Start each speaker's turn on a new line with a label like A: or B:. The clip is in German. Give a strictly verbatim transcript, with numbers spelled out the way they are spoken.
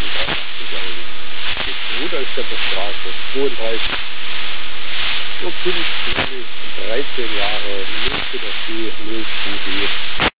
A: dreiundachtzig Jahre. Mein Bruder ist auf der Straße, zweiunddreißig. Und fünf, dreizehn Jahre, null vier null zwei D.